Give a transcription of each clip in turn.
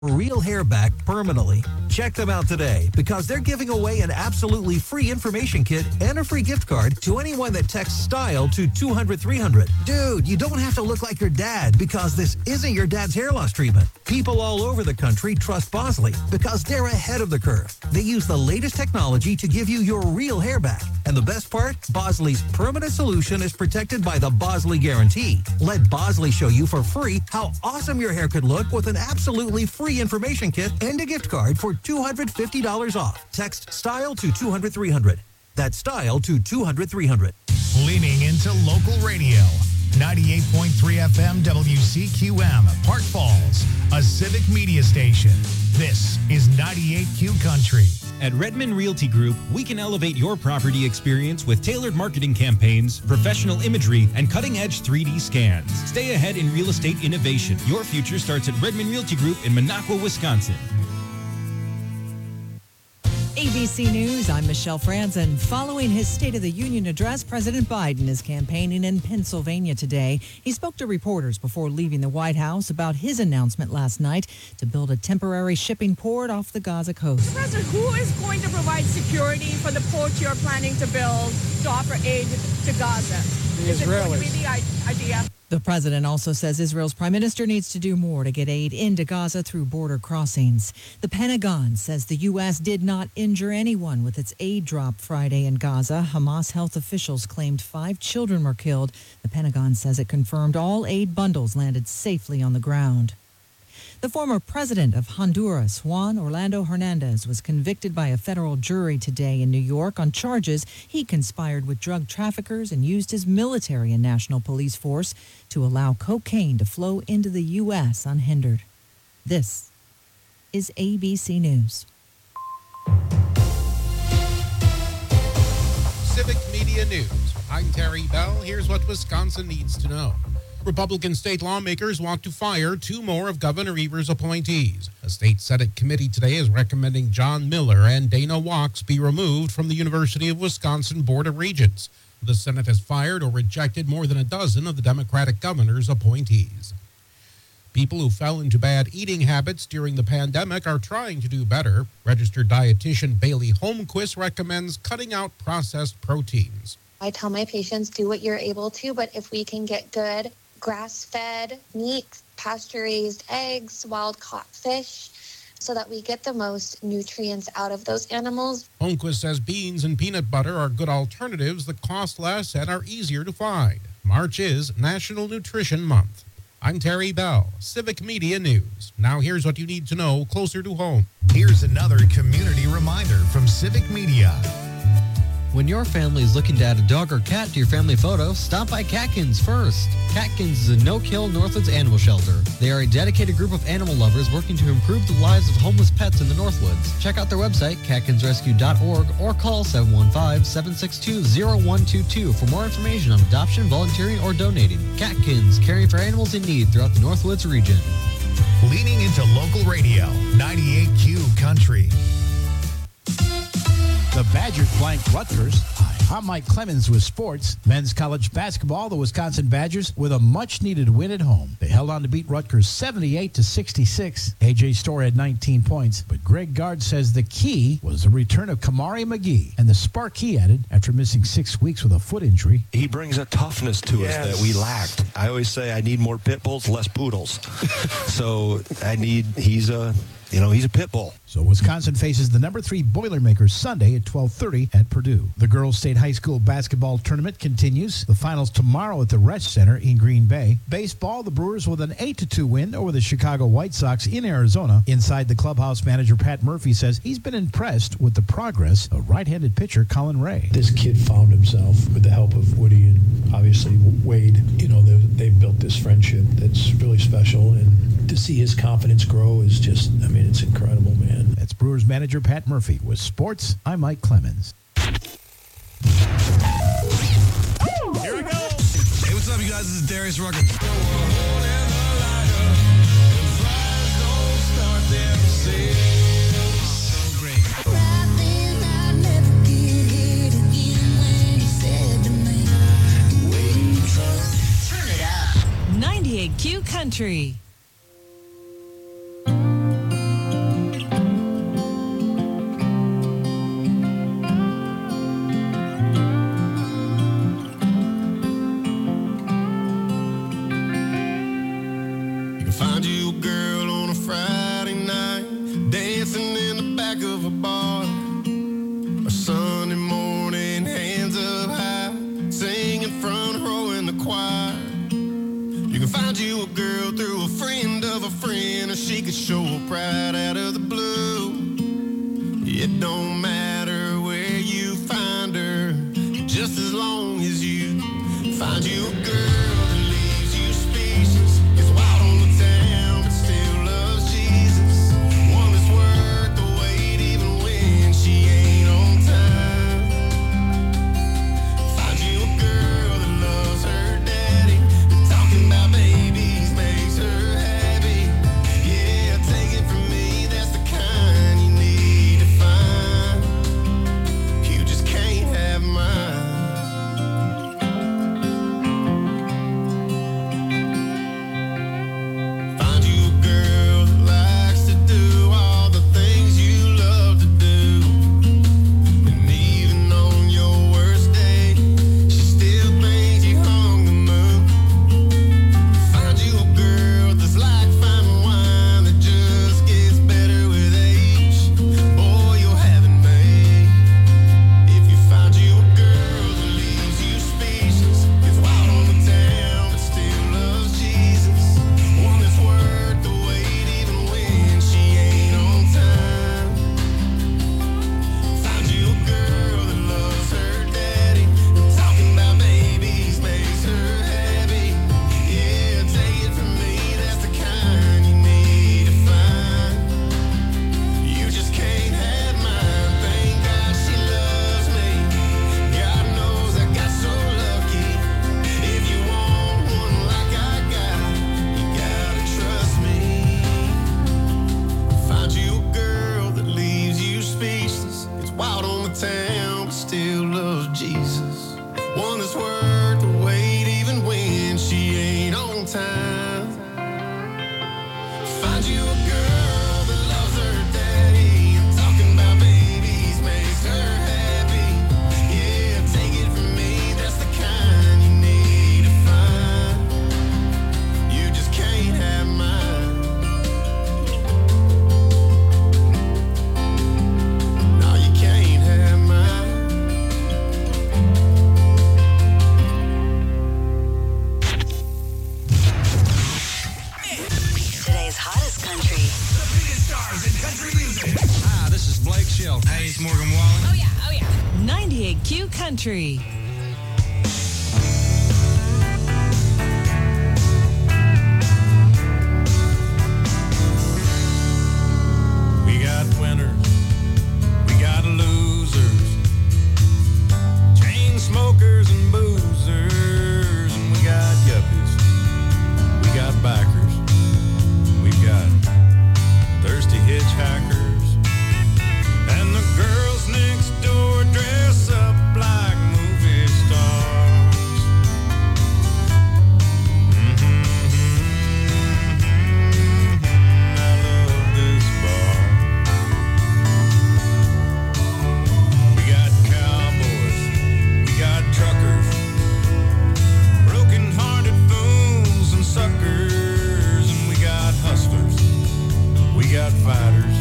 real hair back permanently. Check them out today because they're giving away an absolutely free information kit and a free gift card to anyone that texts STYLE to 200-300. Dude, you don't have to look like your dad because this isn't your dad's hair loss treatment. People all over the country trust Bosley because they're ahead of the curve. They use the latest technology to give you your real hair back. And the best part, Bosley's permanent solution is protected by the Bosley Guarantee. Let Bosley show you for free how awesome your hair could look with an absolutely free information kit and a gift card for $250 off. Text STYLE to 200-300. That's STYLE to 200-300. Leaning into local radio. 98.3 FM WCQM, Park Falls, a civic media station. This is 98Q Country. At Redmond Realty Group, we can elevate your property experience with tailored marketing campaigns, professional imagery, and cutting-edge 3D scans. Stay ahead in real estate innovation. Your future starts at Redmond Realty Group in Minocqua, Wisconsin. ABC News, I'm Michelle Franzen. Following his State of the Union address, President Biden is campaigning in Pennsylvania today. He spoke to reporters before leaving the White House about his announcement last night to build a temporary shipping port off the Gaza coast. Mr. President, who is going to provide security for the port you're planning to build to offer aid to Gaza? Is it going to be the idea? The president also says Israel's prime minister needs to do more to get aid into Gaza through border crossings. The Pentagon says the U.S. did not injure anyone with its aid drop Friday in Gaza. Hamas health officials claimed 5 children were killed. The Pentagon says it confirmed all aid bundles landed safely on the ground. The former president of Honduras, Juan Orlando Hernandez, was convicted by a federal jury today in New York on charges he conspired with drug traffickers and used his military and national police force to allow cocaine to flow into the U.S. unhindered. This is ABC News. Civic Media News. I'm Terry Bell. Here's what Wisconsin needs to know. Republican state lawmakers want to fire 2 more of Governor Evers' appointees. A state Senate committee today is recommending John Miller and Dana Wachs be removed from the University of Wisconsin Board of Regents. The Senate has fired or rejected more than a dozen of the Democratic governor's appointees. People who fell into bad eating habits during the pandemic are trying to do better. Registered dietitian Bailey Holmquist recommends cutting out processed proteins. I tell my patients, do what you're able to, but if we can get good grass-fed meat, pasture-raised eggs, wild-caught fish, so that we get the most nutrients out of those animals. Holmquist says beans and peanut butter are good alternatives that cost less and are easier to find. March is National Nutrition Month. I'm Terry Bell, Civic Media News. Now here's what you need to know closer to home. Here's another community reminder from Civic Media. When your family is looking to add a dog or cat to your family photo, stop by Catkins first. Catkins is a no-kill Northwoods animal shelter. They are a dedicated group of animal lovers working to improve the lives of homeless pets in the Northwoods. Check out their website, catkinsrescue.org, or call 715-762-0122 for more information on adoption, volunteering, or donating. Catkins, caring for animals in need throughout the Northwoods region. Leaning into local radio, 98Q Country. The Badgers blanked Rutgers. I'm Mike Clemens with sports. Men's college basketball, the Wisconsin Badgers with a much-needed win at home. They held on to beat Rutgers 78-66. A.J. Storr had 19 points, but Greg Gard says the key was the return of Kamari McGee and the spark he added after missing 6 weeks with a foot injury. He brings a toughness to us that we lacked. I always say I need more pit bulls, less poodles. So he's a pit bull. So Wisconsin faces the number 3 Boilermakers Sunday at 12:30 at Purdue. The Girls State High School basketball tournament continues. The finals tomorrow at the Resch Center in Green Bay. Baseball, the Brewers with an 8-2 win over the Chicago White Sox in Arizona. Inside the clubhouse, manager Pat Murphy says he's been impressed with the progress of right-handed pitcher Colin Ray. This kid found himself with the help of Woody and obviously Wade. They've built this friendship that's really special, and to see his confidence grow is just, it's incredible, man. That's Brewers manager Pat Murphy. With sports, I'm Mike Clemens. Here we go. Hey, what's up, you guys? This is Darius Rucker. Turn it up. 98Q Country. show up right out of the blue. It don't matter where you find her, just as long as you find you a girl. Country. We got winners, we got losers, chain smokers and boozers, and we got yuppies, we got bikers, we've got thirsty hitchhikers, and the girls next door dress up like movie stars. I love this bar. We got cowboys, we got truckers, broken-hearted fools and suckers, and we got hustlers, we got fighters,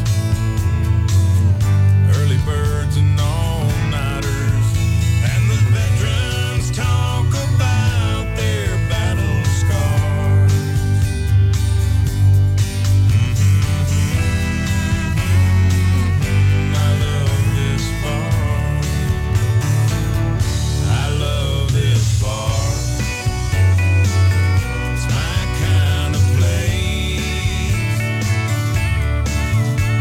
early birds and all-nighters, and the veterans talk about their battle scars. I love this bar. I love this bar. It's my kind of place.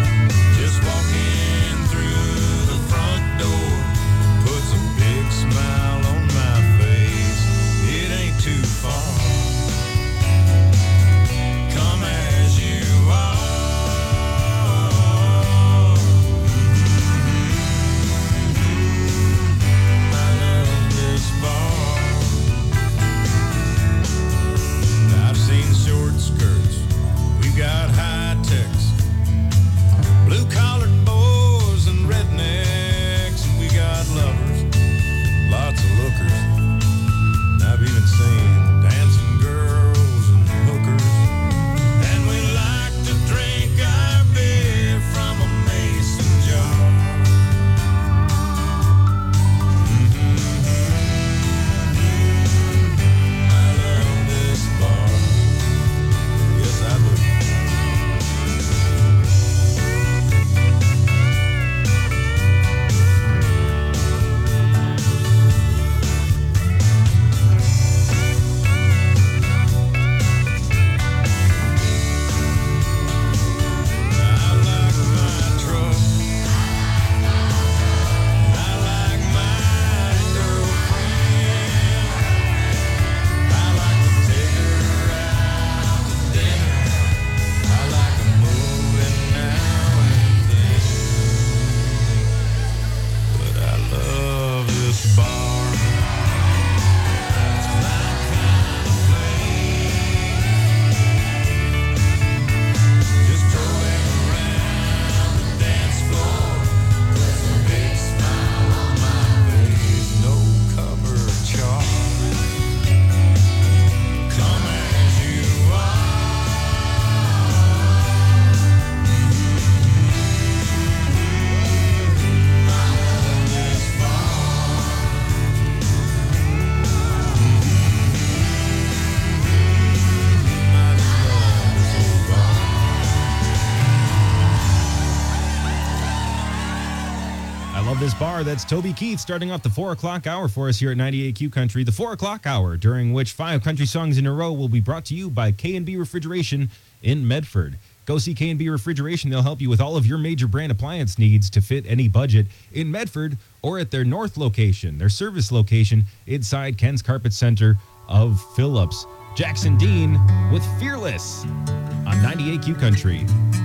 Love this bar. That's Toby Keith starting off the 4 o'clock hour for us here at 98Q Country. The 4 o'clock hour, during which 5 country songs in a row will be brought to you by K&B Refrigeration in Medford. Go see K&B Refrigeration. They'll help you with all of your major brand appliance needs to fit any budget in Medford or at their North location, their service location inside Ken's Carpet Center of Phillips. Jackson Dean with Fearless on 98Q Country.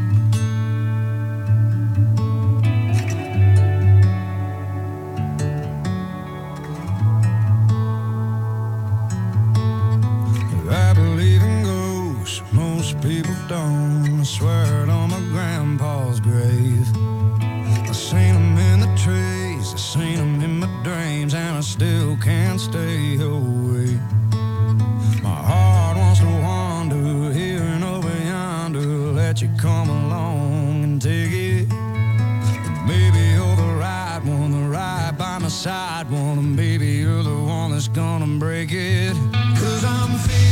I believe in ghosts, most people don't. I swear it on my grandpa's grave. I seen them in the trees, I seen them in my dreams, and I still can't stay away. My heart wants to wander here and over yonder, let you come along and take it. Maybe you're the right one, the right by my side one, and maybe you're the one that's gonna break it. 'Cause I'm feeling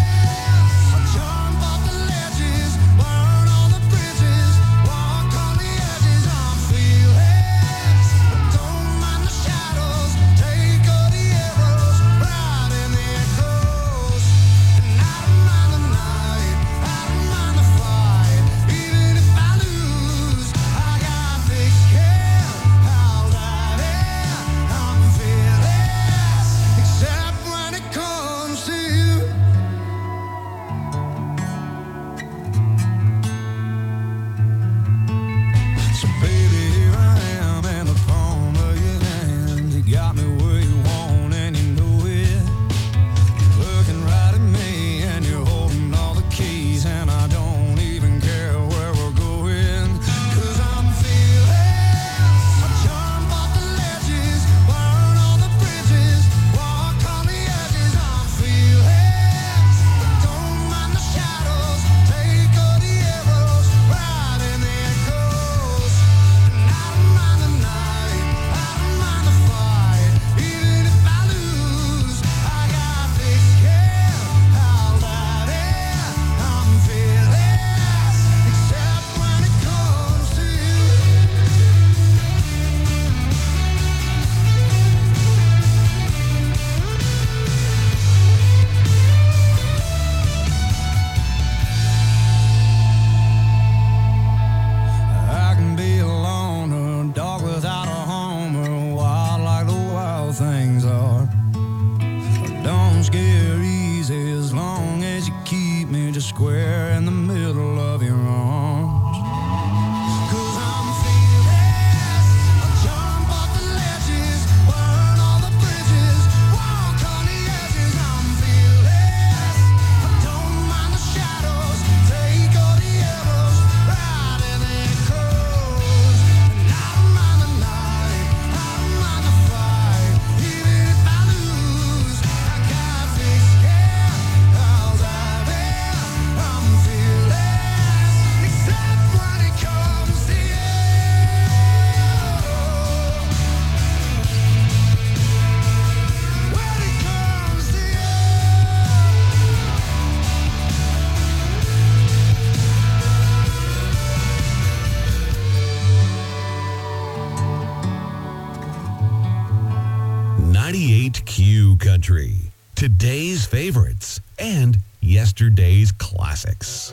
Country. Today's favorites and yesterday's classics.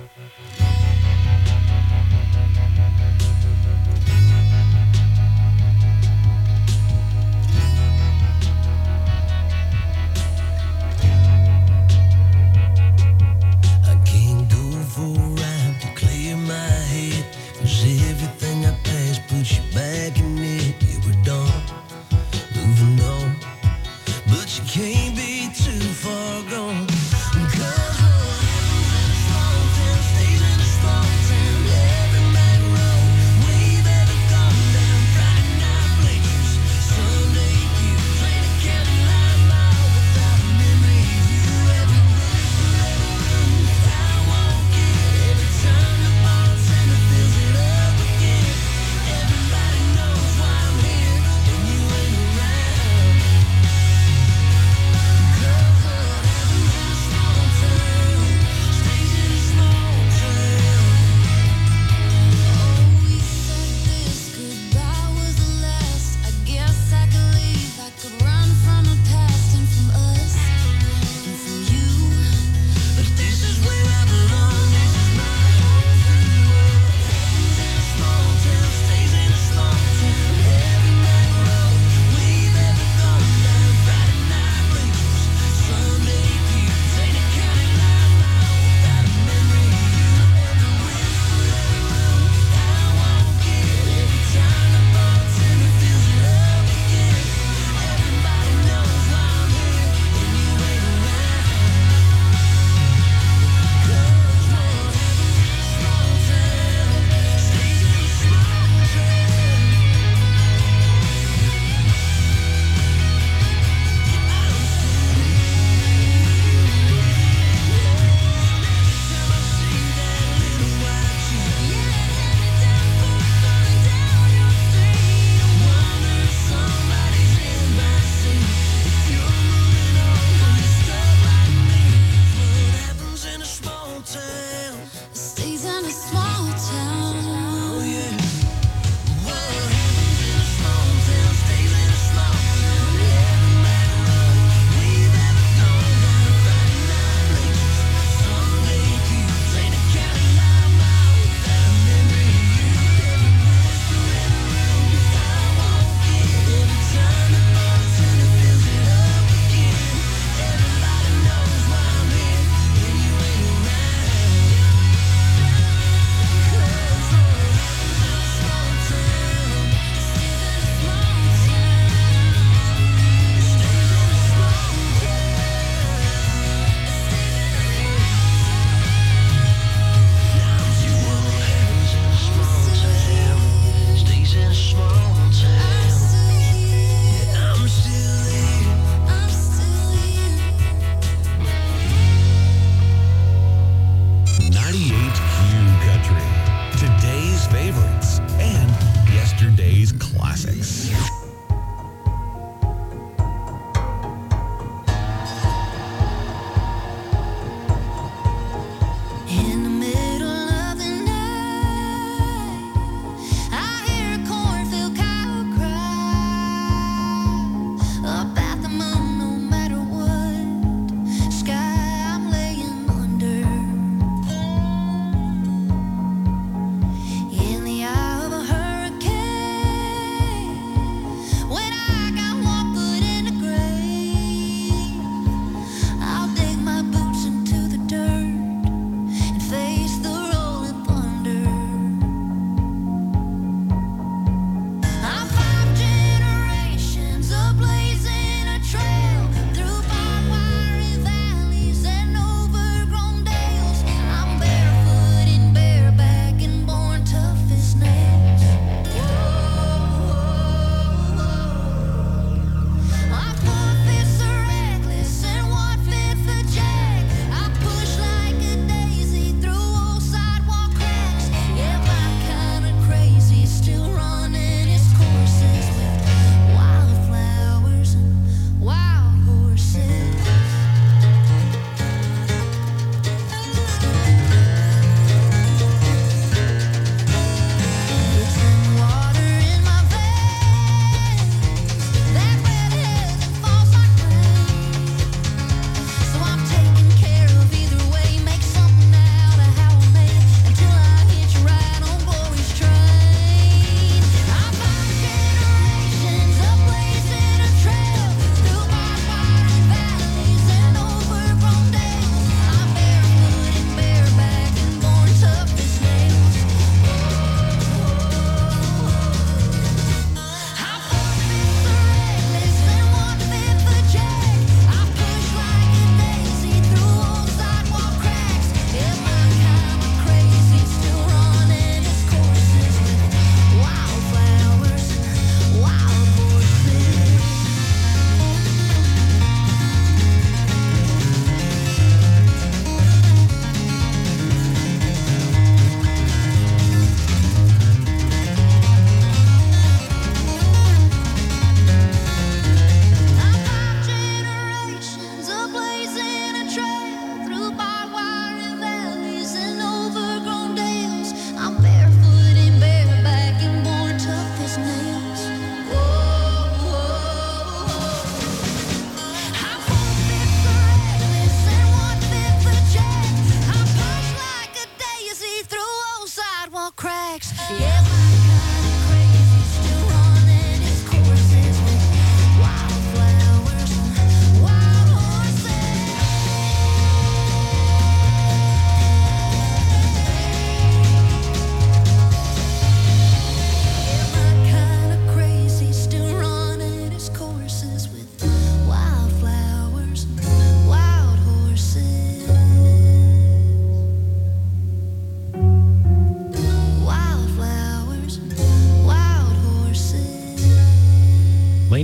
I can't go for a ride to clear my head, 'cause everything I pass puts you back in it. Yeah, we're done, moving on. But you can't be too far gone. 'Cause everybody knows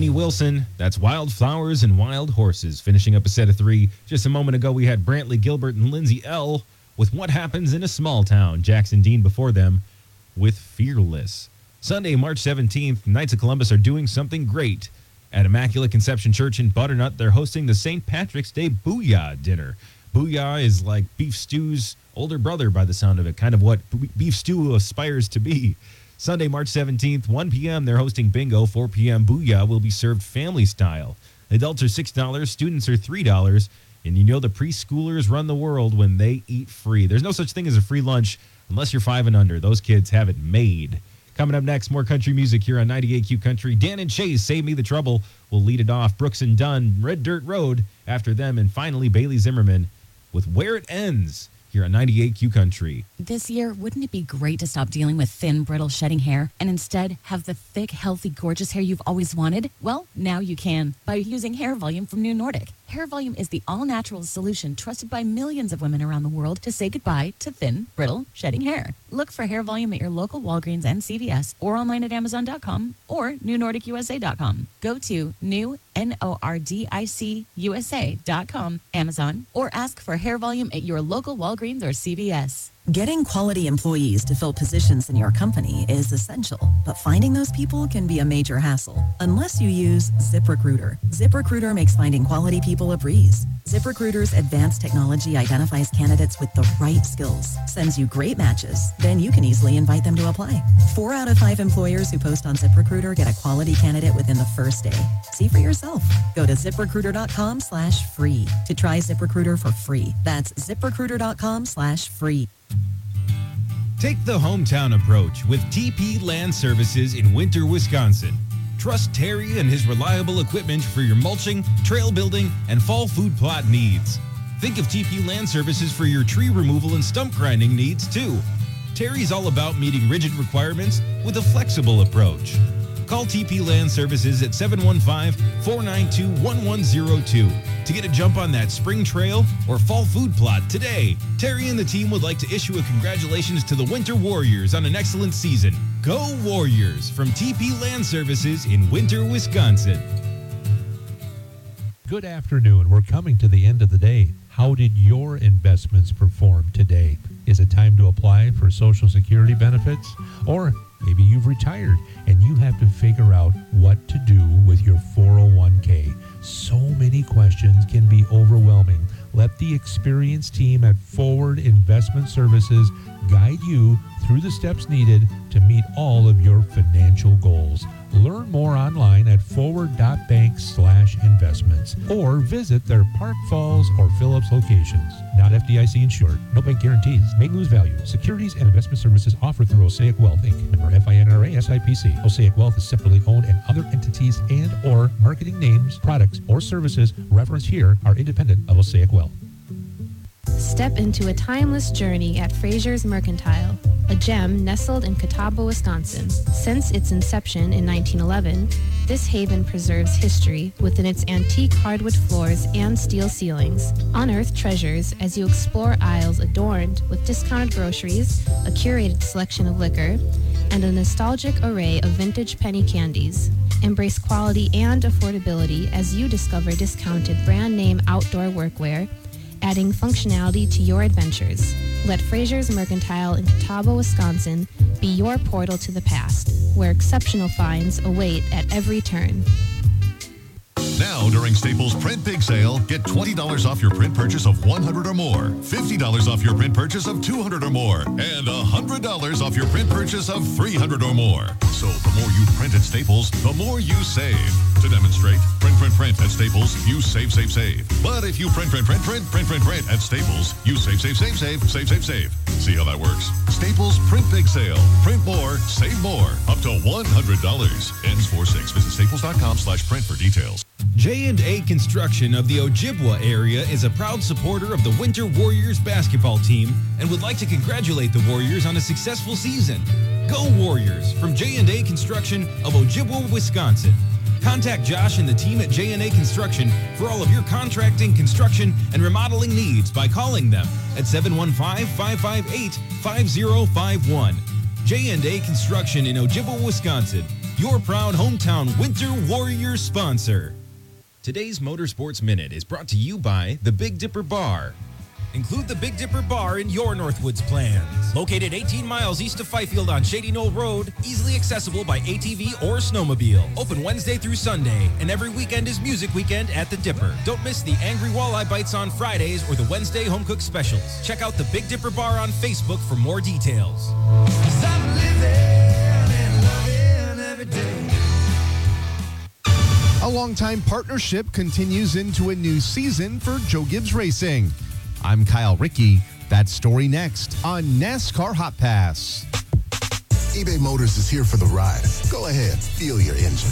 Lainey Wilson. That's Wildflowers and Wild Horses. Finishing up a set of 3. Just a moment ago, we had Brantley Gilbert and Lindsay L. with What Happens in a Small Town. Jackson Dean before them with Fearless. Sunday, March 17th, Knights of Columbus are doing something great. At Immaculate Conception Church in Butternut, they're hosting the St. Patrick's Day Booyah Dinner. Booyah is like beef stew's older brother by the sound of it, kind of what beef stew aspires to be. Sunday, March 17th, 1 p.m., they're hosting bingo. 4 p.m., Booyah will be served family style. Adults are $6, students are $3, and you know the preschoolers run the world when they eat free. There's no such thing as a free lunch unless you're 5 and under. Those kids have it made. Coming up next, more country music here on 98Q Country. Dan and Chase, Save Me the Trouble, will lead it off. Brooks and Dunn, Red Dirt Road after them. And finally, Bailey Zimmerman with Where It Ends here on 98Q Country. This year, wouldn't it be great to stop dealing with thin, brittle, shedding hair and instead have the thick, healthy, gorgeous hair you've always wanted? Well, now you can by using Hair Volume from New Nordic. Hair Volume is the all-natural solution trusted by millions of women around the world to say goodbye to thin, brittle, shedding hair. Look for Hair Volume at your local Walgreens and CVS or online at Amazon.com or NewNordicUSA.com. Go to NewNordicUSA.com, Amazon, or ask for Hair Volume at your local Walgreens or CVS. Getting quality employees to fill positions in your company is essential, but finding those people can be a major hassle unless you use ZipRecruiter. ZipRecruiter makes finding quality people a breeze. ZipRecruiter's advanced technology identifies candidates with the right skills, sends you great matches, then you can easily invite them to apply. 4 out of 5 employers who post on ZipRecruiter get a quality candidate within the first day. See for yourself. Go to ZipRecruiter.com/free to try ZipRecruiter for free. That's ZipRecruiter.com/free. Take the hometown approach with TP Land Services in Winter, Wisconsin. Trust Terry and his reliable equipment for your mulching, trail building, and fall food plot needs. Think of TP Land Services for your tree removal and stump grinding needs, too. Terry's all about meeting rigid requirements with a flexible approach. Call TP Land Services at 715-492-1102 to get a jump on that spring trail or fall food plot today. Terry and the team would like to issue a congratulations to the Winter Warriors on an excellent season. Go Warriors from TP Land Services in Winter, Wisconsin. Good afternoon. We're coming to the end of the day. How did your investments perform today? Is it time to apply for Social Security benefits? Or maybe you've retired and you have to figure out what to do with your 401k. So many questions can be overwhelming. Let the experienced team at Forward Investment Services guide you through the steps needed to meet all of your financial goals. Learn more online at forward.bank/investments or visit their Park Falls or Phillips locations. Not FDIC insured. No bank guarantees. May lose value. Securities and investment services offered through Osaic Wealth, Inc. Member FINRA SIPC. Osaic Wealth is separately owned, and other entities and or marketing names, products, or services referenced here are independent of Osaic Wealth. Step into a timeless journey at Fraser's Mercantile, a gem nestled in Catawba, Wisconsin. Since its inception in 1911, this haven preserves history within its antique hardwood floors and steel ceilings. Unearth treasures as you explore aisles adorned with discounted groceries, a curated selection of liquor, and a nostalgic array of vintage penny candies. Embrace quality and affordability as you discover discounted brand name outdoor workwear, adding functionality to your adventures. Let Fraser's Mercantile in Catawba, Wisconsin be your portal to the past, where exceptional finds await at every turn. Now, during Staples Print Big Sale, get $20 off your print purchase of $100 or more, $50 off your print purchase of $200 or more, and $100 off your print purchase of $300 or more. So the more you print at Staples, the more you save. To demonstrate, print at Staples, you save. But if you print at Staples, you save. See how that works? Staples Print Big Sale. Print more, save more. Up to $100. Ends 4/6. Visit staples.com/print for details. J&A Construction of the Ojibwa area is a proud supporter of the Winter Warriors basketball team and would like to congratulate the Warriors on a successful season. Go Warriors from J&A Construction of Ojibwa, Wisconsin. Contact Josh and the team at J&A Construction for all of your contracting, construction, and remodeling needs by calling them at 715-558-5051. J&A Construction in Ojibwa, Wisconsin. your proud hometown Winter Warriors sponsor. Today's Motorsports Minute is brought to you by the Big Dipper Bar. Include the Big Dipper Bar in your Northwoods plans. Located 18 miles east of Fifield on Shady Knoll Road, easily accessible by ATV or snowmobile. Open Wednesday through Sunday, and every weekend is Music Weekend at the Dipper. Don't miss the Angry Walleye Bites on Fridays or the Wednesday Home Cook Specials. Check out the Big Dipper Bar on Facebook for more details. A longtime partnership continues into a new season for Joe Gibbs Racing. I'm Kyle Rickey. That story next on NASCAR Hot Pass. eBay Motors is here for the ride. Go ahead, feel your engine.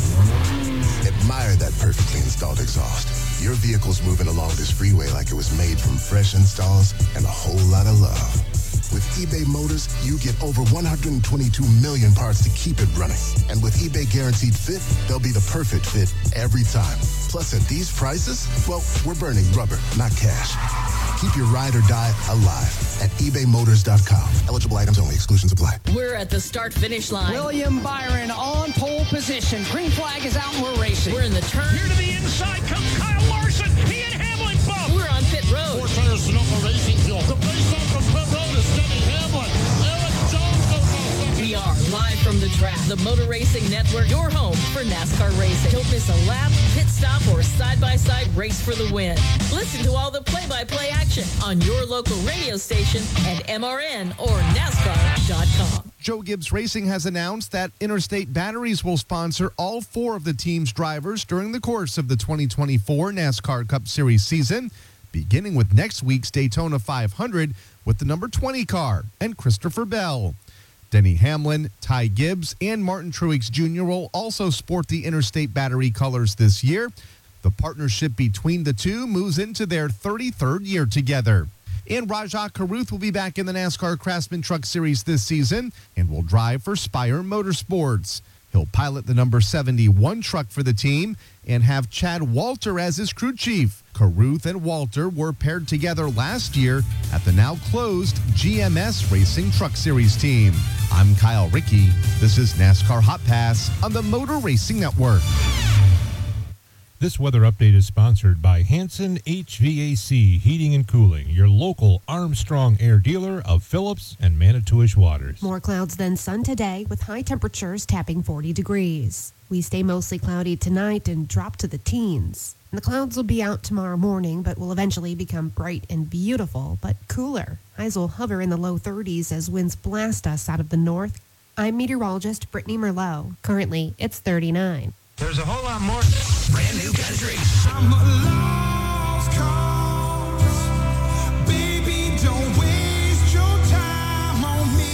Admire that perfectly installed exhaust. Your vehicle's moving along this freeway like it was made from fresh installs and a whole lot of love. With eBay Motors, you get over 122 million parts to keep it running. And with eBay Guaranteed Fit, they'll be the perfect fit every time. Plus, at these prices, well, we're burning rubber, not cash. Keep your ride or die alive at ebaymotors.com. Eligible items only. Exclusions apply. We're at the start-finish line. William Byron on pole position. Green flag is out and we're racing. We're in the turn. Here to the inside comes Kyle Larson. He and Hamlin both. We're on pit road. 4 tires to Sonoma Racing Fuel. The race off from pit road is Denny Hamlin. Eric Jones goes off. We are live from the track. The Motor Racing Network, your home for NASCAR racing. Don't miss a lap, pit stop, or side-by-side race for the win. Listen to all the play-by-play action on your local radio station at MRN or NASCAR.com. Joe Gibbs Racing has announced that Interstate Batteries will sponsor all 4 of the team's drivers during the course of the 2024 NASCAR Cup Series season, beginning with next week's Daytona 500 with the number 20 car and Christopher Bell. Denny Hamlin, Ty Gibbs, and Martin Truex Jr. will also sport the Interstate Battery colors this year. The partnership between the two moves into their 33rd year together. And Rajah Caruth will be back in the NASCAR Craftsman Truck Series this season and will drive for Spire Motorsports. He'll pilot the number 71 truck for the team and have Chad Walter as his crew chief. Caruth and Walter were paired together last year at the now closed GMS Racing Truck Series team. I'm Kyle Rickey. This is NASCAR Hot Pass on the Motor Racing Network. This weather update is sponsored by Hanson HVAC Heating and Cooling, your local Armstrong Air dealer of Phillips and Manitowish waters. More clouds than sun today, with high temperatures tapping 40 degrees. We stay mostly cloudy tonight and drop to the teens. And the clouds will be out tomorrow morning, but will eventually become bright and beautiful, but cooler. Highs will hover in the low 30s as winds blast us out of the north. I'm meteorologist Brittany Merlot. Currently, it's 39. There's a whole lot more. Brand new country. I'm a lost cause. Baby, don't waste your time on me.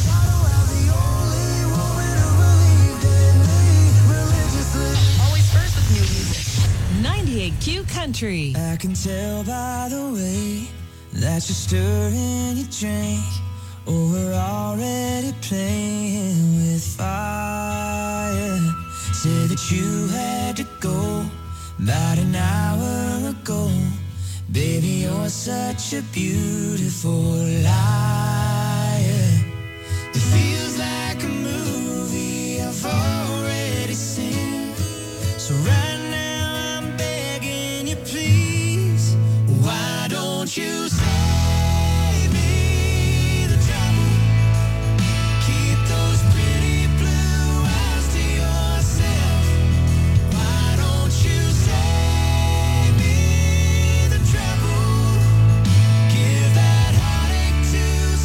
Always first with new music. 98Q Country. I can tell by the way that you're stirring your drink, or we're already playing with fire. Said that you had to go about an hour ago. Baby, you're such a beautiful liar. It feels like a movie I've already seen. So right now I'm begging you, please, why don't you save me the trouble? Keep those pretty blue eyes to yourself. Why don't you save me the trouble? Give that heartache to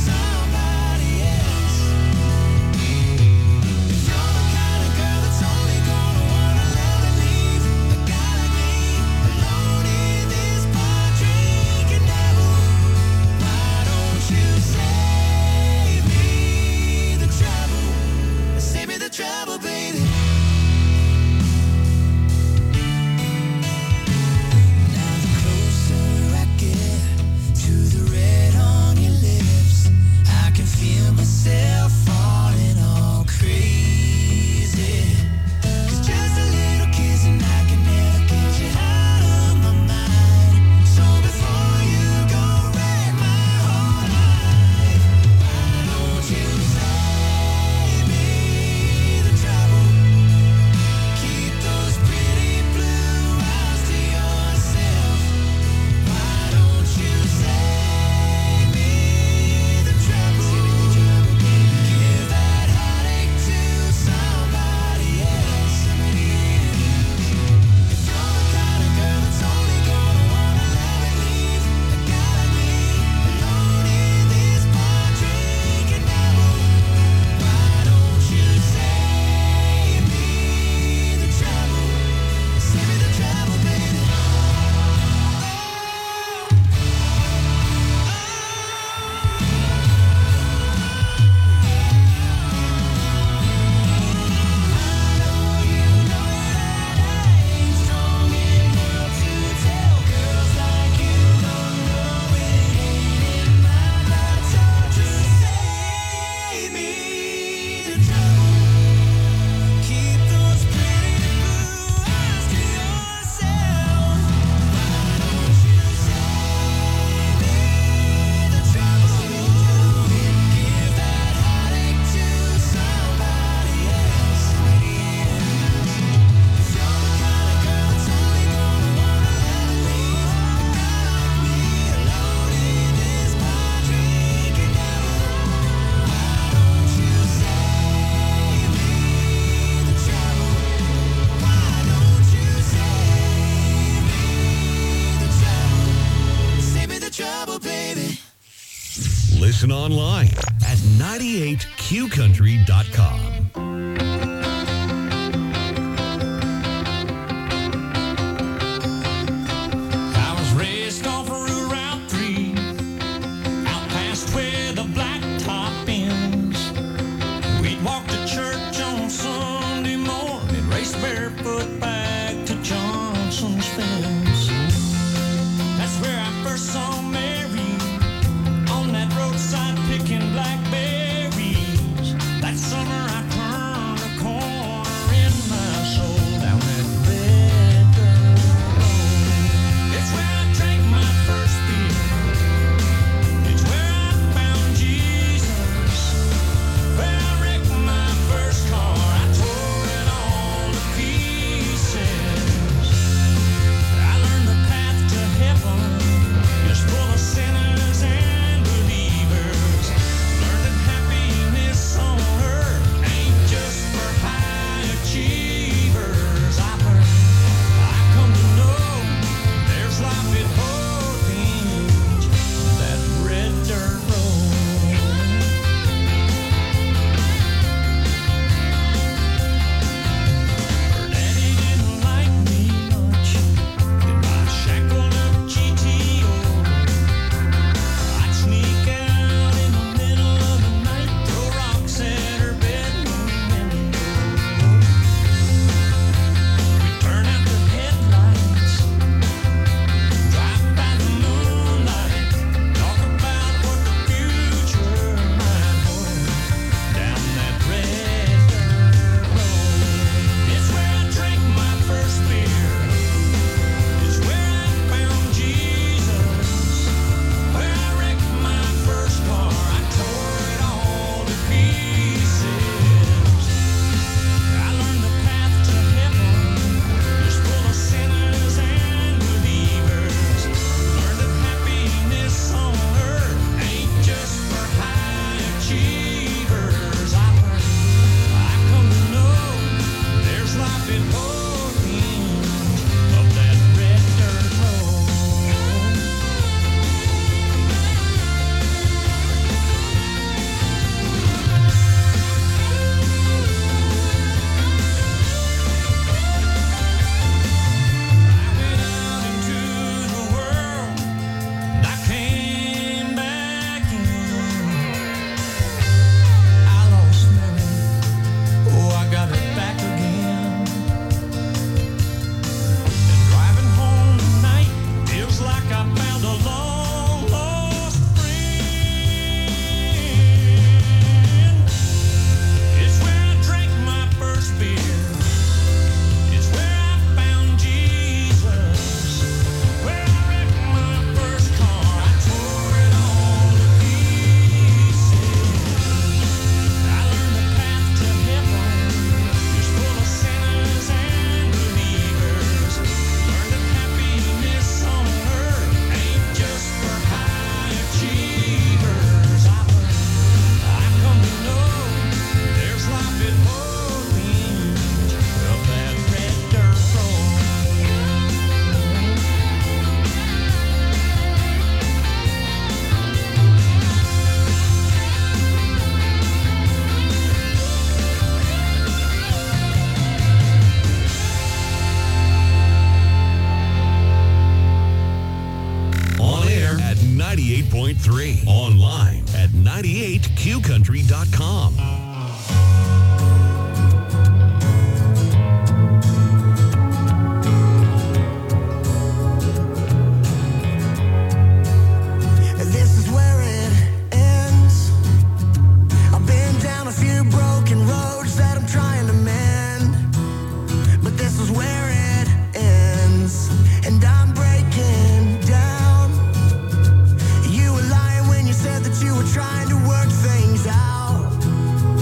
Listen online at 98qcountry.com. I was raised off of Route 3, out past where the blacktop ends. We'd walk to church on Sunday morning, race barefoot back to Johnson's fence. That's where I first saw Mary, on that roadside picking blackberries. That summer I turned a corner in my soul down that red dirt road. It's where I drank my first beer. It's where I found Jesus. Where I wrecked my first car. I tore it all to pieces. I learned the path to heaven is full of sinners and believers. Learned that happiness on earth ain't just for high achievers. I come to know there's life at both ends of that red dirt road. Her daddy didn't like me much. In my shackled up GTO, I'd sneak out in the middle of the night, throw rocks at her bedroom window. We'd turn out the headlights, drive by the moonlight, talk about what the future might hold down that red dirt road. It's where I drank my first beer. It's where I found Jesus. Where I wrecked my first car. I tore it all to pieces. I learned the path to heaven is full of sinners and believers. Learned that happiness on earth ain't just for high achievers. I come to know there's life at both ends of that red dirt road. Into the world, and I came back in. I lost Mary, oh, I got her back again. And driving home tonight feels like I found a long lost friend. It's where I drank my first beer. It's where I found Jesus. Where I wrecked my first car. I tore it all to pieces. I learned the path to heaven is full of sinners and believers. Learned that happiness on earth ain't just for high achievers. I come to know there's life at both ends of that red dirt road. On air at 98.3. Online at 98qcountry.com. This is where it ends. I've been down a few broken roads that I'm trying to mend, but this is where it ends, and I'm breaking down. You were lying when you said that you were trying to work things out.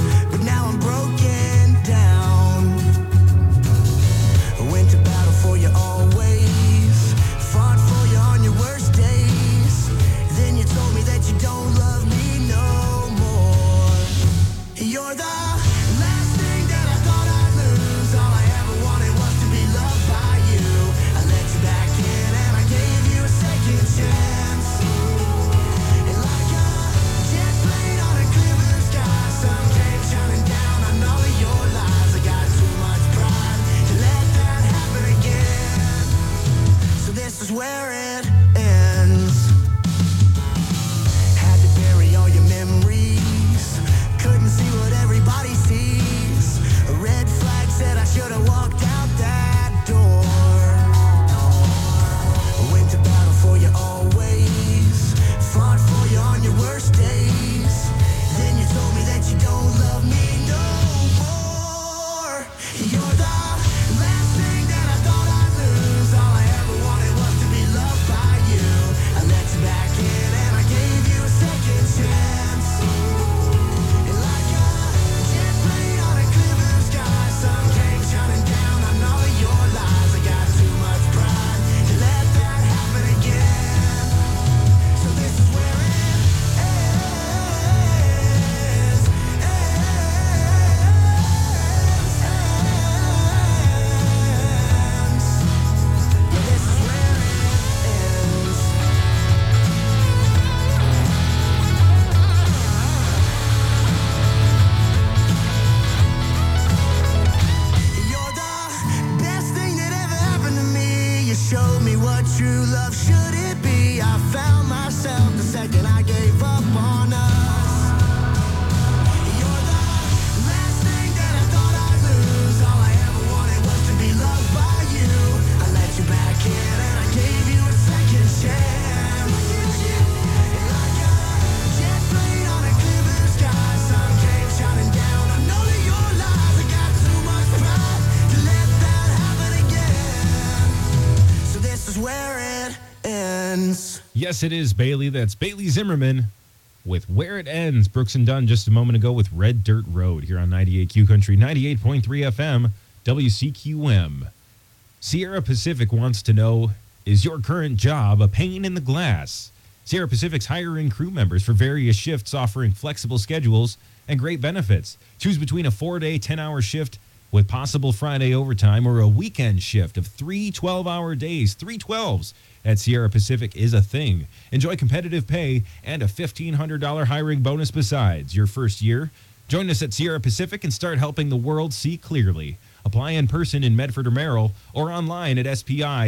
what true love should it be? I found myself the second I gave up on us. You're the last thing that I thought I'd lose. All I ever wanted was to be loved by you. I let you back in and I gave you a second chance. Like a jet plane on a clear blue sky, sun came shining down. I know that your lies, I got too much pride to let that happen again. So this is where it ends. Yes, it is Bailey. That's Bailey Zimmerman with Where It Ends. Brooks and Dunn just a moment ago with Red Dirt Road here on 98Q Country, 98.3 FM, WCQM. Sierra Pacific wants to know, is your current job a pain in the glass? Sierra Pacific's hiring crew members for various shifts, offering flexible schedules and great benefits. Choose between a 4-day, 10-hour shift with possible Friday overtime or a weekend shift of 3 12-hour days. 3 12s at Sierra Pacific is a thing. Enjoy competitive pay and a $1,500 hiring bonus besides your first year. Join us at Sierra Pacific and start helping the world see clearly. Apply in person in Medford or Merrill or online at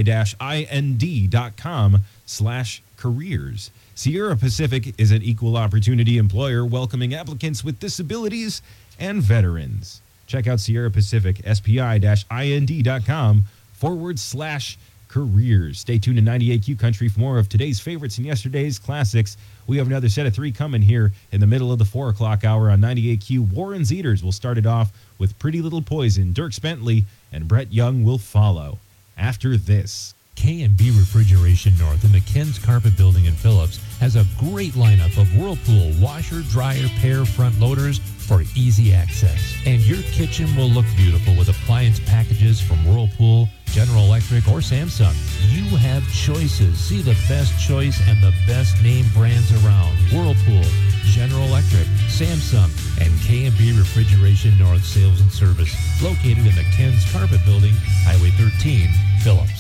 spi-ind.com/careers. Sierra Pacific is an equal opportunity employer welcoming applicants with disabilities and veterans. Check out Sierra Pacific, spi-ind.com/careers. Stay tuned to 98Q Country for more of today's favorites and yesterday's classics. We have another set of 3 coming here in the middle of the 4 o'clock hour on 98Q. Warren Zeters will start it off with Pretty Little Poison. Dierks Bentley and Brett Young will follow after this. K&B Refrigeration North in the Ken's Carpet Building in Phillips has a great lineup of Whirlpool washer, dryer, pair front loaders for easy access. And your kitchen will look beautiful with appliance packages from Whirlpool, General Electric, or Samsung. You have choices. See the best choice and the best name brands around. Whirlpool, General Electric, Samsung, and K&B Refrigeration North Sales and Service, located in the Ken's Carpet Building, Highway 13, Phillips.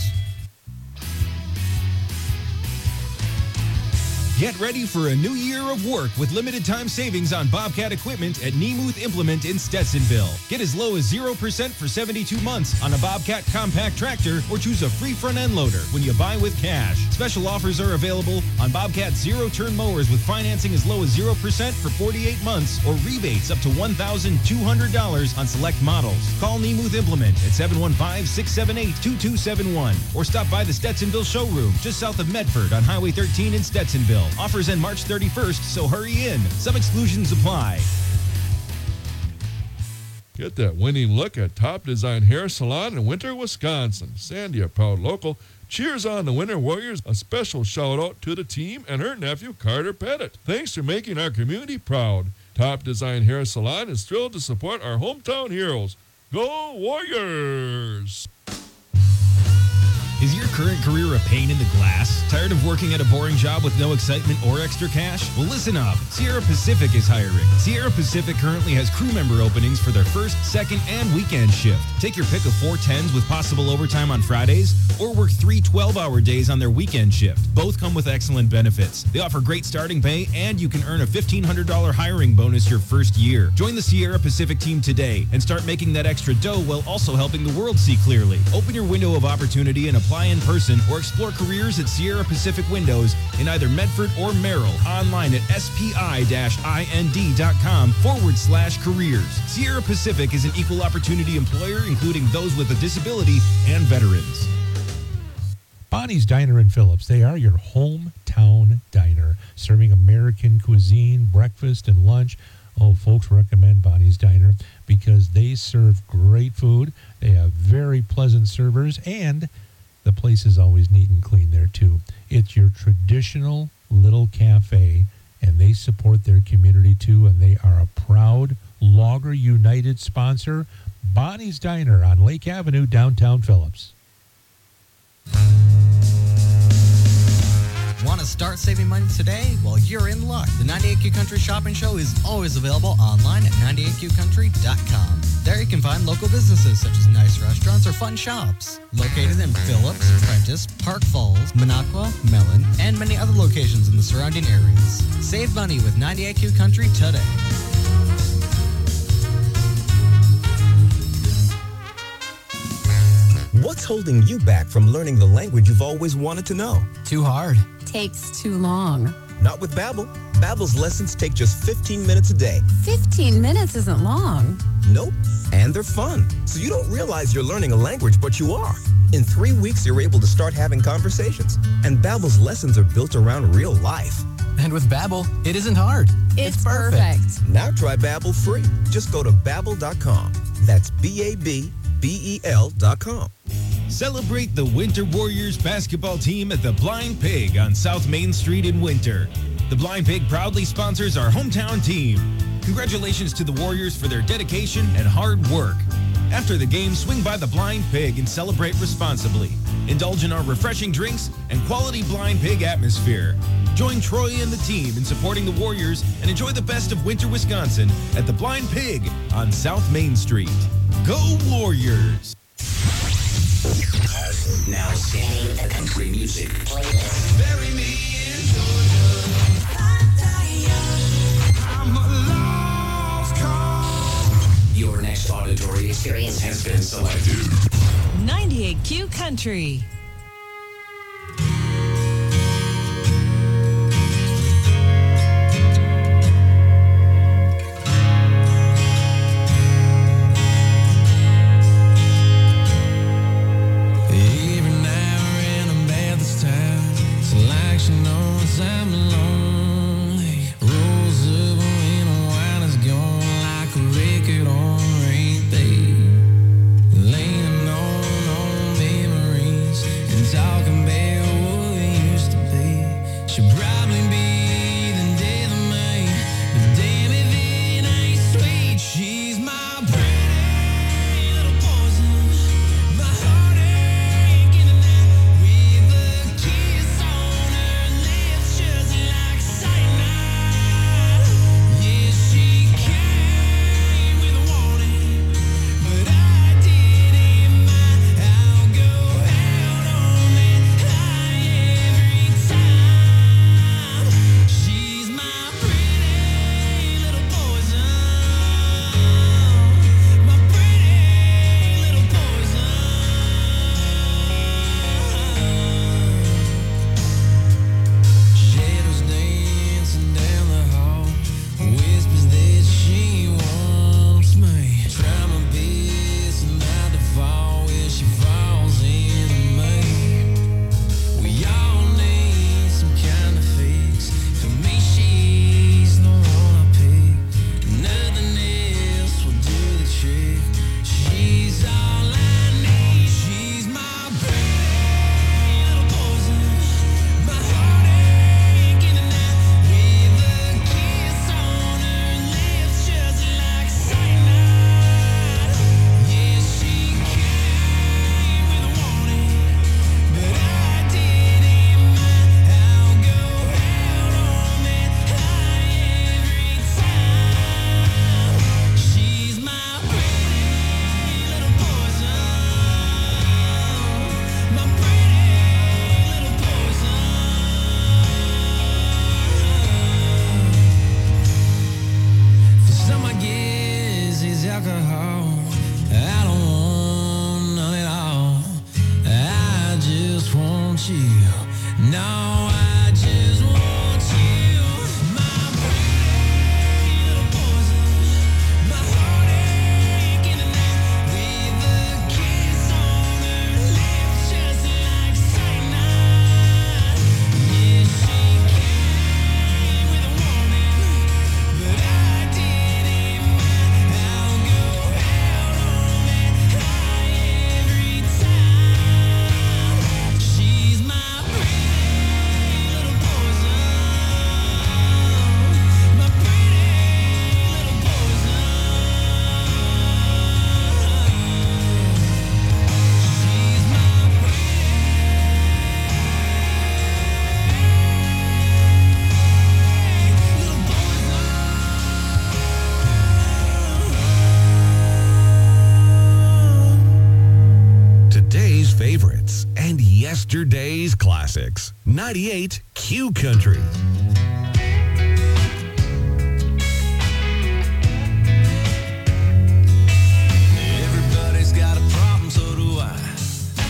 Get ready for a new year of work with limited time savings on Bobcat equipment at Nemuth Implement in Stetsonville. Get as low as 0% for 72 months on a Bobcat compact tractor or choose a free front end loader when you buy with cash. Special offers are available on Bobcat zero-turn mowers with financing as low as 0% for 48 months or rebates up to $1,200 on select models. Call Nemuth Implement at 715-678-2271 or stop by the Stetsonville showroom just south of Medford on Highway 13 in Stetsonville. Offers end March 31st, so hurry in. Some exclusions apply. Get that winning look at Top Design Hair Salon in Winter, Wisconsin. Sandy, a proud local, cheers on the Winter Warriors. A special shout out to the team and her nephew, Carter Pettit. Thanks for making our community proud. Top Design Hair Salon is thrilled to support our hometown heroes. Go Warriors! Is your current career a pain in the glass? Tired of working at a boring job with no excitement or extra cash? Well, listen up. Sierra Pacific is hiring. Sierra Pacific currently has crew member openings for their first, second, and weekend shift. Take your pick of 4 10s with possible overtime on Fridays, or work 3 12-hour days on their weekend shift. Both come with excellent benefits. They offer great starting pay, and you can earn a $1,500 hiring bonus your first year. Join the Sierra Pacific team today and start making that extra dough while also helping the world see clearly. Open your window of opportunity and apply in person or explore careers at Sierra Pacific Windows in either Medford or Merrill. Online at spi-ind.com/careers. Sierra Pacific is an equal opportunity employer, including those with a disability and veterans. Bonnie's Diner in Phillips. They are your hometown diner, serving American cuisine, breakfast, and lunch. Oh, folks recommend Bonnie's Diner because they serve great food. They have very pleasant servers, and the place is always neat and clean there, too. It's your traditional little cafe, and they support their community, too, and they are a proud Logger United sponsor. Bonnie's Diner on Lake Avenue, downtown Phillips. Want to start saving money today? Well, you're in luck. The 98Q Country Shopping Show is always available online at 98QCountry.com. There you can find local businesses such as nice restaurants or fun shops. Located in Phillips, Prentice, Park Falls, Minocqua, Mellon, and many other locations in the surrounding areas. Save money with 98Q Country today. What's holding you back from learning the language you've always wanted to know? Too hard. Takes too long. Not with Babbel. Babbel's lessons take just 15 minutes a day. 15 minutes isn't long. Nope. And they're fun. So you don't realize you're learning a language, but you are. In 3 weeks, you're able to start having conversations. And Babbel's lessons are built around real life. And with Babbel, it isn't hard. It's perfect. Now try Babbel free. Just go to Babbel.com. That's BABBEL.com. Celebrate the Winter Warriors basketball team at the Blind Pig on South Main Street in Winter. The Blind Pig proudly sponsors our hometown team. Congratulations to the Warriors for their dedication and hard work. After the game, swing by the Blind Pig and celebrate responsibly. Indulge in our refreshing drinks and quality Blind Pig atmosphere. Join Troy and the team in supporting the Warriors and enjoy the best of Winter, Wisconsin at the Blind Pig on South Main Street. Go Warriors! Now singing the country music. Bury me in Georgia. I'm a lost cause. Your next auditory experience has been selected. 98Q Country. I'm lonely. Rolls up when a wine is gone like a record on repeat. Leaning on memories and talking about what we used to be. Should probably be the death of me, but damn if it ain't sweet. She's my pretty little poison, my heartache in the night with a kiss on her lips. Just like cyanide. Yeah, she came with a warning, but I didn't mind. I'll go out on that high every time. She's my pretty little poison, my pretty little poison. Shadows dancing down the hall, whispers that she wants me. Try my best not to fall where she falls into me. We all need some kind of fix. For me, she's the one I pick. Nothing else will do the trick. She's all I need. She's my pretty little poison, my heartache in the night with a kiss on her lips, just like cyanide. Yeah, she came with a warning, but I didn't mind. I'll go out on that high every time. She's my pretty little poison, my pretty little poison. For some, I guess it's alcohol. I don't want none at all. I just want you. No, I just want you. My pretty little poison, my heartache in the night with a kiss on her lips, just like cyanide. Yeah, she came with a warning, but I didn't mind. I'll go out on that high every time. She's my pretty little poison, my pretty little poison. She's my Today's favorites and yesterday's classics. 98 Q Country. Everybody's got a problem, so do I.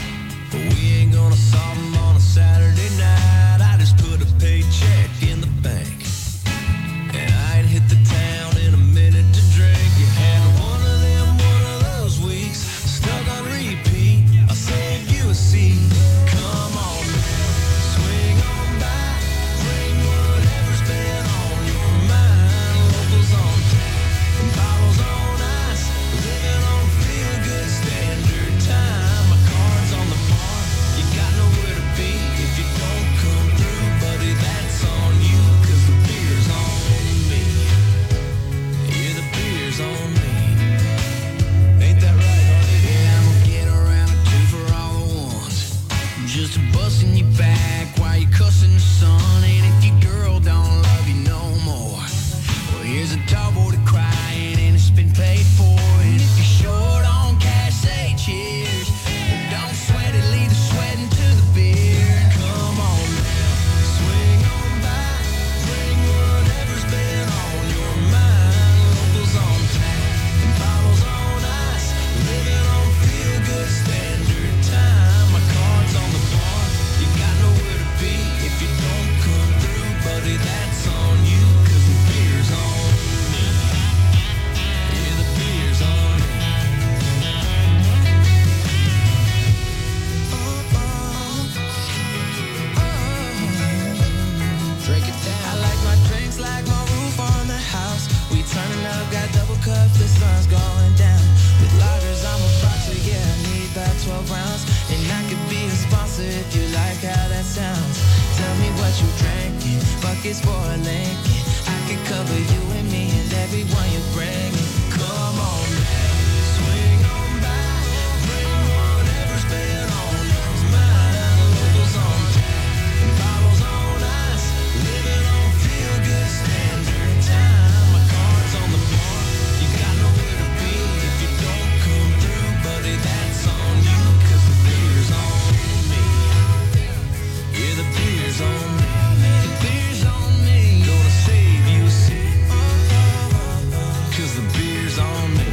tickets for a Lincoln. I can cover you and me and everyone you bring. Come on back, swing on by, bring whatever's been on yours mind. Locals on tap, and bottles on ice, living on feel good standard time. My car's on the bar, you got nowhere to be if you don't come through, buddy. That's on you, 'cause the beer's on me. Yeah, the beer's on me. The beer's on me. Gonna save you a seat, 'cause the beer's on me.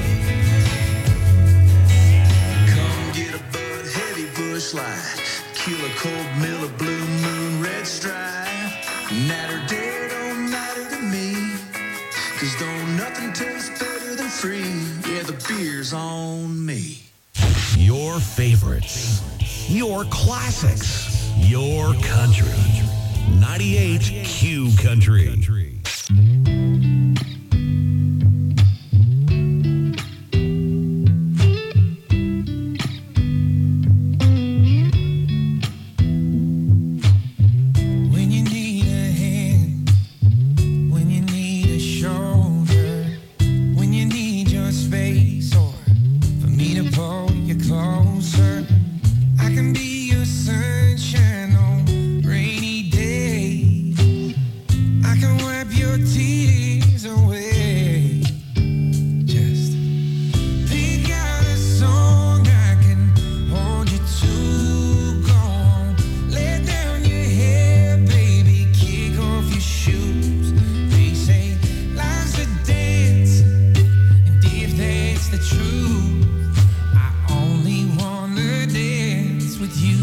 Come get a Bud Heavy Bush Light, Killer Cold Miller Blue Moon Red Stripe. Night or day don't matter to me, 'cause don't nothing taste better than free. Yeah, the beer's on me. Your favorites, your classics, your country. 98 Q Country. When you need a hand, when you need a shoulder, when you need your space, or for me to pull you closer, I can be your sunshine on rainy days. I can wipe your tears away. Just pick out a song I can hold you to. Go on, lay down your hair, baby, kick off your shoes. They say life's a dance, and if that's the truth, I only wanna dance with you.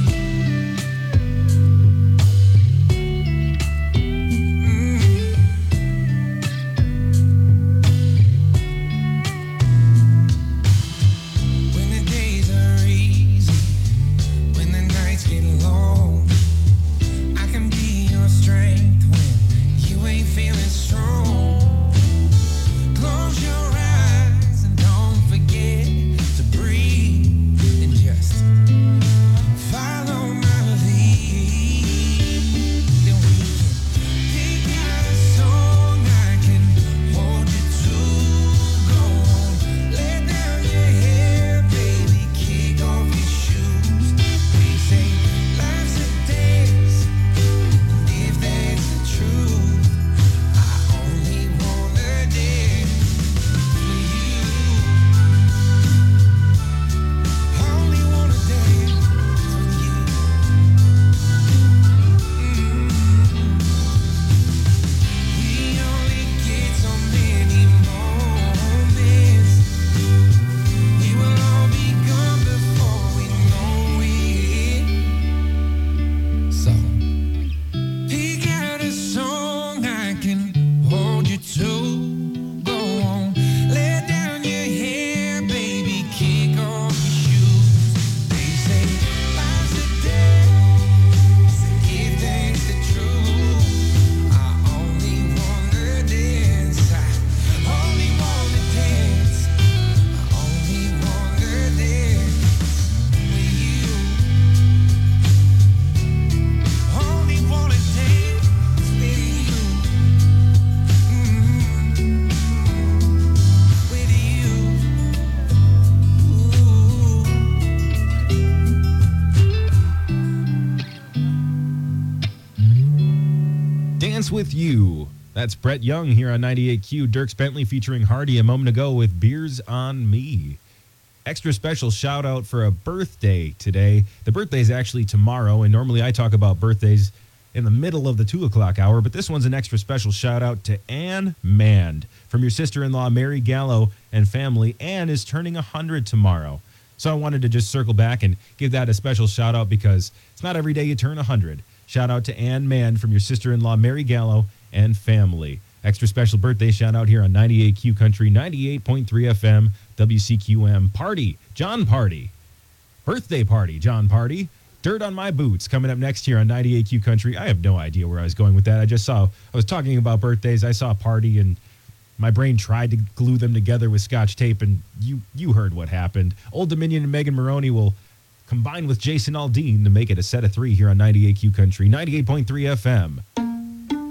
When the days are easy, when the nights get long, I can be your strength when you ain't feeling strong. Close your eyes and don't forget to breathe and just follow my lead. Then we can pick out a song I can hold you to. Go on, lay down your hair, baby, kick off your shoes. They say life's a dance, and if that's the truth, I only wanna dance with you. Only wanna dance with you. We only get so many moments. We will all be gone before we know it. So pick out a song I can hold you to. Go on, lay down your hair, baby, kick off your shoes. They say life's a dance, and if that's the truth, I only wanna dance. I only wanna dance. I only wanna dance with you. Only wanna dance with you. With you. Dance with You. That's Brett Young here on 98Q. Dierks Bentley featuring Hardy a moment ago with Beers on Me. Extra special shout out for a birthday today. The birthday is actually tomorrow, and normally I talk about birthdays in the middle of the 2 o'clock hour, but this one's an extra special shout out to Ann Mand from your sister-in-law Mary Gallo and family. Ann is turning 100 tomorrow. So I wanted to just circle back and give that a special shout out because it's not every day you turn 100. Shout out to Ann Mand from your sister-in-law Mary Gallo and family. Extra special birthday shout out here on 98Q Country, 98.3 FM, WCQM. Party, John Party. Birthday party, John Party. Dirt on My Boots coming up next here on 98Q Country. I have no idea where I was going with that. I was talking about birthdays. I saw Party and my brain tried to glue them together with Scotch tape, and you heard what happened. Old Dominion and Megan Maroney will combine with Jason Aldean to make it a set of 3 here on 98Q Country, 98.3 FM. Hey, I'm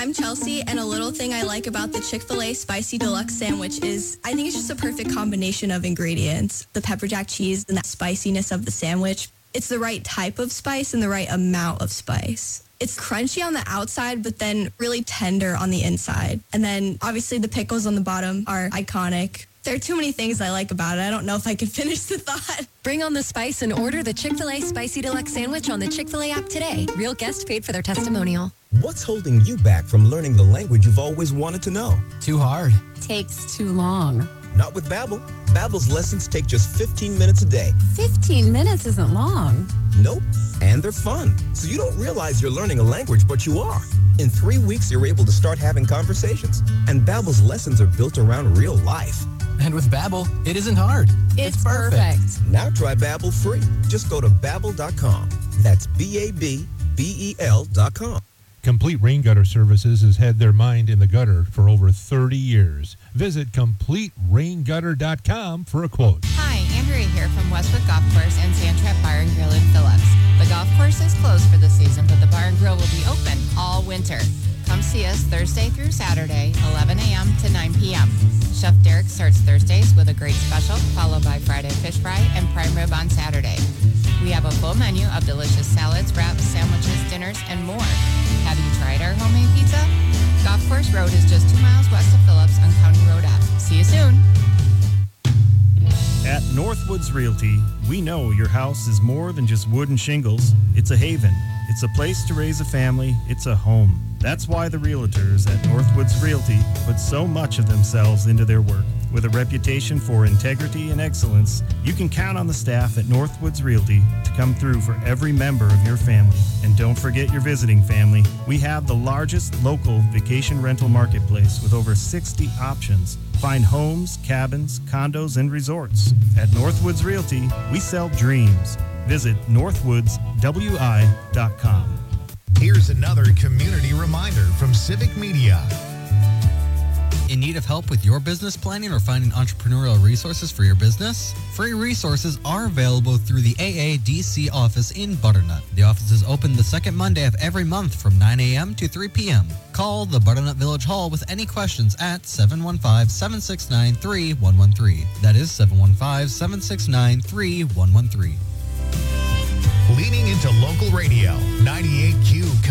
I'm Chelsea, and a little thing I like about the Chick-fil-A Spicy Deluxe Sandwich is I think it's just a perfect combination of ingredients. The pepper jack cheese and that spiciness of the sandwich. It's the right type of spice and the right amount of spice. It's crunchy on the outside, but then really tender on the inside. And then obviously the pickles on the bottom are iconic. There are too many things I like about it. I don't know if I can finish the thought. Bring on the spice and order the Chick-fil-A Spicy Deluxe Sandwich on the Chick-fil-A app today. Real guests paid for their testimonial. What's holding you back from learning the language you've always wanted to know? Too hard. Takes too long. Not with Babbel. Babbel's lessons take just 15 minutes a day. 15 minutes isn't long. Nope. And they're fun. So you don't realize you're learning a language, but you are. In 3 weeks, you're able to start having conversations. And Babbel's lessons are built around real life. And with Babbel, it isn't hard. It's perfect. Now try Babbel free. Just go to Babbel.com. That's Babbel.com. Complete Rain Gutter Services has had their mind in the gutter for over 30 years. Visit CompleteRainGutter.com for a quote. Hi, Andrea here from Westwood Golf Course and Sandtrap Bar and Grill in Phillips. The golf course is closed for the season, but the bar and grill will be open all winter. Come see us Thursday through Saturday, 11 a.m. to 9 p.m. Chef Derek starts Thursdays with a great special, followed by Friday fish fry and prime rib on Saturday. We have a full menu of delicious salads, wraps, sandwiches, dinners, and more. Have you tried our homemade pizza? Golf Course Road is just 2 miles west of Phillips on County Road F. See you soon. At Northwoods Realty, we know your house is more than just wood and shingles. It's a haven. It's a place to raise a family. It's a home. That's why the realtors at Northwoods Realty put so much of themselves into their work. With a reputation for integrity and excellence, you can count on the staff at Northwoods Realty to come through for every member of your family. And don't forget your visiting family. We have the largest local vacation rental marketplace with over 60 options. Find homes, cabins, condos, and resorts. At Northwoods Realty, we sell dreams. Visit northwoodswi.com. Here's another community reminder from Civic Media. In need of help with your business planning or finding entrepreneurial resources for your business? Free resources are available through the AADC office in Butternut. The office is open the second Monday of every month from 9 a.m. to 3 p.m. Call the Butternut Village Hall with any questions at 715-769-3113. That is 715-769-3113. Leaning into local radio, 98Q